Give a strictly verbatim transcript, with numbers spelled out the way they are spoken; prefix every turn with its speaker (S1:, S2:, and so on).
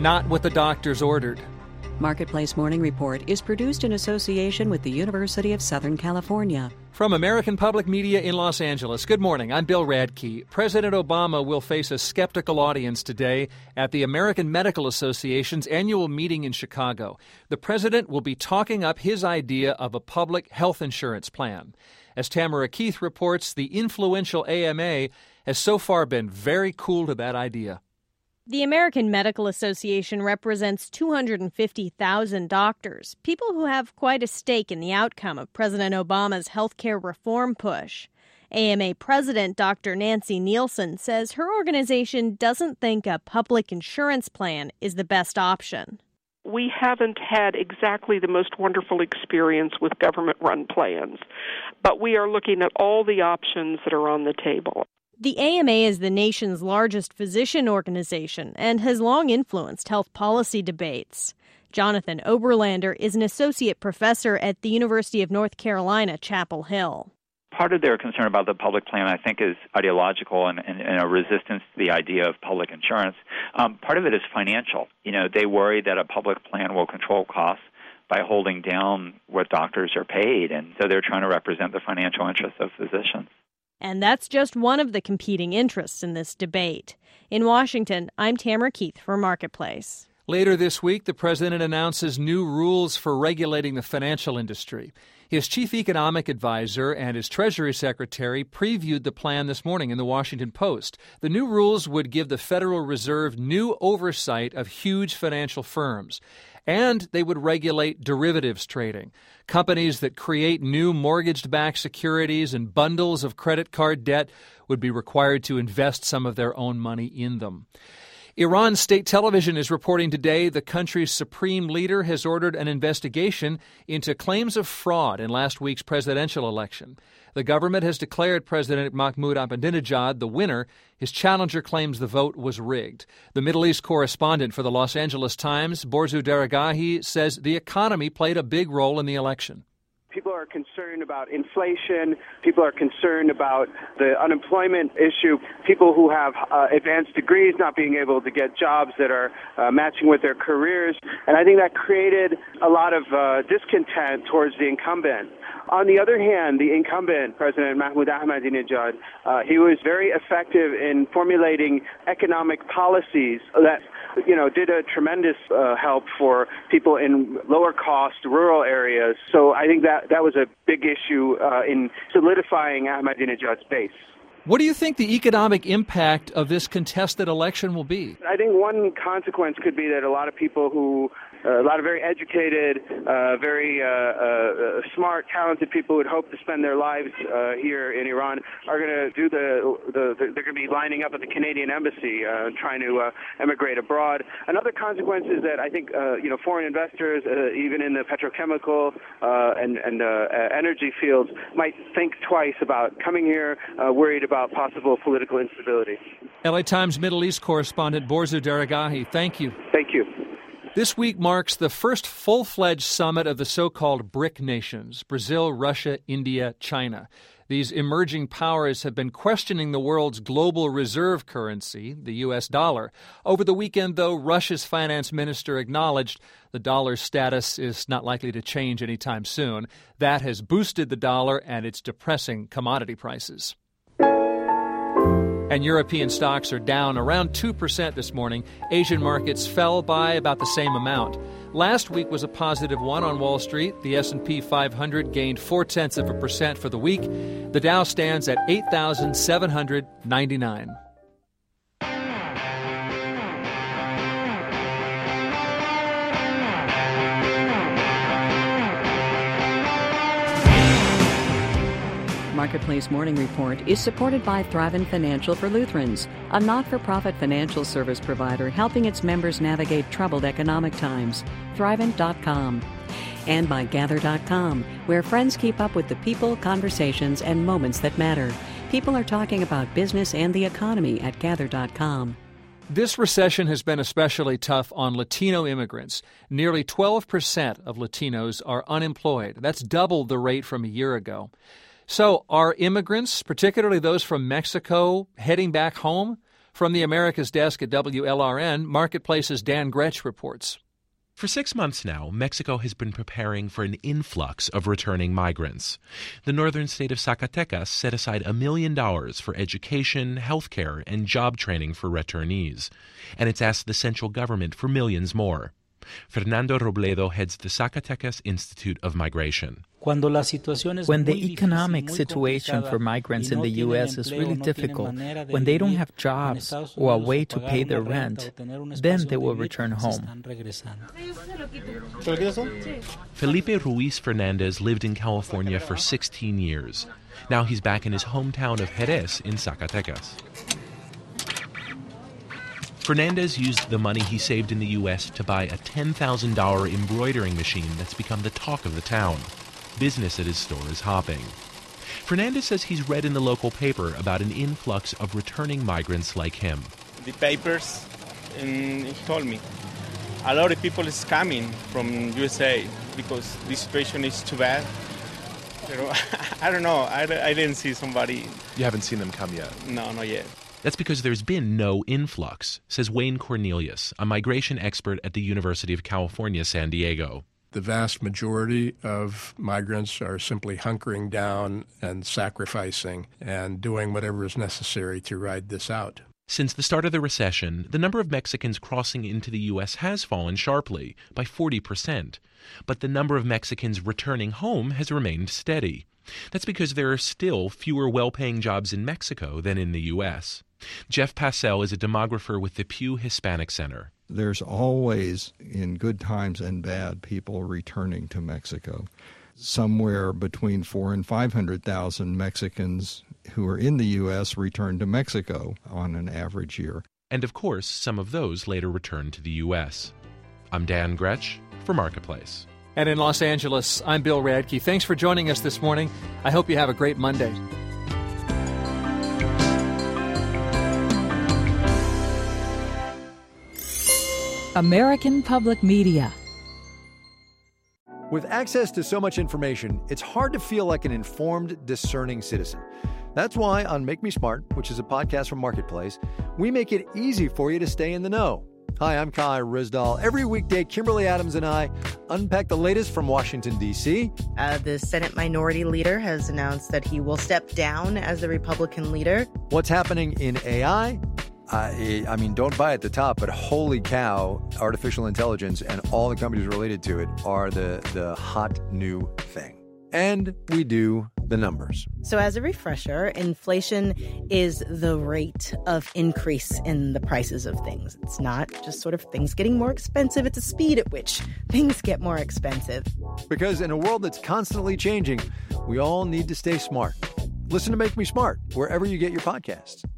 S1: not what the doctors ordered.
S2: Marketplace Morning Report is produced in association with the University of Southern California.
S1: From American Public Media in Los Angeles, good morning. I'm Bill Radke. President Obama will face a skeptical audience today at the American Medical Association's annual meeting in Chicago. The president will be talking up his idea of a public health insurance plan. As Tamara Keith reports, the influential A M A has so far been very cool to that idea.
S3: The American Medical Association represents two hundred fifty thousand doctors, people who have quite a stake in the outcome of President Obama's health care reform push. A M A President Doctor Nancy Nielsen says her organization doesn't think a public insurance plan is the best option.
S4: We haven't had exactly the most wonderful experience with government-run plans, but we are looking at all the options that are on the table.
S3: The A M A is the nation's largest physician organization and has long influenced health policy debates. Jonathan Oberlander is an associate professor at the University of North Carolina, Chapel Hill.
S5: Part of their concern about the public plan, I think, is ideological and, and, and a resistance to the idea of public insurance. Um, part of it is financial. You know, they worry that a public plan will control costs by holding down what doctors are paid, and so they're trying to represent the financial interests of physicians.
S3: And that's just one of the competing interests in this debate. In Washington, I'm Tamara Keith for Marketplace.
S1: Later this week, the president announces new rules for regulating the financial industry. His chief economic advisor and his Treasury Secretary previewed the plan this morning in the Washington Post. The new rules would give the Federal Reserve new oversight of huge financial firms. And they would regulate derivatives trading. Companies that create new mortgage-backed securities and bundles of credit card debt would be required to invest some of their own money in them. Iran state television is reporting today the country's supreme leader has ordered an investigation into claims of fraud in last week's presidential election. The government has declared President Mahmoud Ahmadinejad the winner. His challenger claims the vote was rigged. The Middle East correspondent for the Los Angeles Times, Borzu Daragahi, says the economy played a big role in the election.
S6: People are concerned about inflation. People are concerned about the unemployment issue. People who have uh, advanced degrees not being able to get jobs that are uh, matching with their careers. And I think that created a lot of uh, discontent towards the incumbent. On the other hand, the incumbent, President Mahmoud Ahmadinejad, uh, he was very effective in formulating economic policies that, you know, did a tremendous uh, help for people in lower-cost rural areas. So I think that that was a big issue uh, in solidifying Ahmadinejad's base.
S1: What do you think the economic impact of this contested election will be?
S6: I think one consequence could be that a lot of people who, uh, a lot of very educated, uh, very uh, uh, smart, talented people who would hope to spend their lives uh, here in Iran are going to do the, the, the, they're going to be lining up at the Canadian embassy, uh, trying to uh, emigrate abroad. Another consequence is that I think, uh, you know, foreign investors, uh, even in the petrochemical uh, and, and uh, energy fields, might think twice about coming here, uh, worried about about possible political instability.
S1: L A Times Middle East correspondent Borzu Daragahi, thank you.
S6: Thank you.
S1: This week marks the first full-fledged summit of the so-called BRIC nations, Brazil, Russia, India, China. These emerging powers have been questioning the world's global reserve currency, the U S dollar. Over the weekend, though, Russia's finance minister acknowledged the dollar's status is not likely to change anytime soon. That has boosted the dollar, and it's depressing commodity prices. And European stocks are down around two percent this morning. Asian markets fell by about the same amount. Last week was a positive one on Wall Street. The S and P five hundred gained four-tenths of a percent for the week. The Dow stands at eight thousand seven hundred ninety-nine.
S2: Marketplace Morning Report is supported by Thrivent Financial for Lutherans, a not-for-profit financial service provider helping its members navigate troubled economic times. Thrivent dot com. And by Gather dot com, where friends keep up with the people, conversations, and moments that matter. People are talking about business and the economy at Gather dot com.
S1: This recession has been especially tough on Latino immigrants. Nearly twelve percent of Latinos are unemployed. That's double the rate from a year ago. So are immigrants, particularly those from Mexico, heading back home? From the Americas desk at W L R N, Marketplace's Dan Gretsch reports.
S7: For six months now, Mexico has been preparing for an influx of returning migrants. The northern state of Zacatecas set aside a million dollars for education, health care, and job training for returnees, and it's asked the central government for millions more. Fernando Robledo heads the Zacatecas Institute of Migration.
S8: When the economic situation for migrants in the U S is really difficult, when they don't have jobs or a way to pay their rent, then they will return home.
S7: Felipe Ruiz Fernandez lived in California for sixteen years. Now he's back in his hometown of Jerez in Zacatecas. Fernandez used the money he saved in the U S to buy a ten thousand dollars embroidering machine that's become the talk of the town. Business at his store is hopping. Fernandez says he's read in the local paper about an influx of returning migrants like him.
S9: The papers, and he told me, a lot of people is coming from U S A because the situation is too bad. You know, I don't know. I, I didn't see somebody.
S10: You haven't seen them come yet?
S9: No, not yet.
S7: That's because there's been no influx, says Wayne Cornelius, a migration expert at the University of California, San Diego.
S11: The vast majority of migrants are simply hunkering down and sacrificing and doing whatever is necessary to ride this out.
S7: Since the start of the recession, the number of Mexicans crossing into the U S has fallen sharply, by forty percent. But the number of Mexicans returning home has remained steady. That's because there are still fewer well-paying jobs in Mexico than in the U S. Jeff Passell is a demographer with the Pew Hispanic Center.
S12: There's always, in good times and bad, people returning to Mexico. Somewhere between four and five hundred thousand Mexicans who are in the U S return to Mexico on an average year.
S7: And of course, some of those later return to the U S. I'm Dan Gretsch for Marketplace.
S1: And in Los Angeles, I'm Bill Radke. Thanks for joining us this morning. I hope you have a great Monday.
S13: American Public Media.
S14: With access to so much information, it's hard to feel like an informed, discerning citizen. That's why on Make Me Smart, which is a podcast from Marketplace, we make it easy for you to stay in the know. Hi, I'm Kai Rizdal. Every weekday, Kimberly Adams and I unpack the latest from Washington, D C.
S15: Uh, the Senate Minority Leader has announced that he will step down as the Republican leader.
S14: What's happening in A I? I, I mean, don't buy at the top, but holy cow, artificial intelligence and all the companies related to it are the, the hot new thing. And we do the numbers.
S15: So as a refresher, inflation is the rate of increase in the prices of things. It's not just sort of things getting more expensive. It's the speed at which things get more expensive.
S14: Because in a world that's constantly changing, we all need to stay smart. Listen to Make Me Smart wherever you get your podcasts.